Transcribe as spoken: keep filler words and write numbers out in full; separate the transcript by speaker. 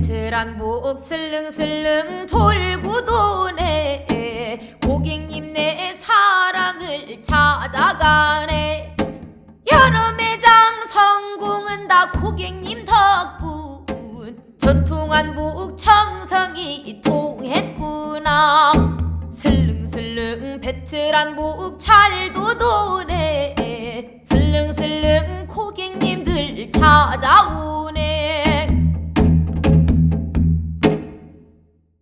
Speaker 1: 베트란복 슬릉슬릉 돌고 도네. 고객님 내 사랑을 찾아가네. 여러 매장 성공은 다 고객님 덕분. 전통한복 청성이 통했구나. 슬릉슬릉 베트란복 잘도 도네. 슬릉슬릉 고객님들 찾아오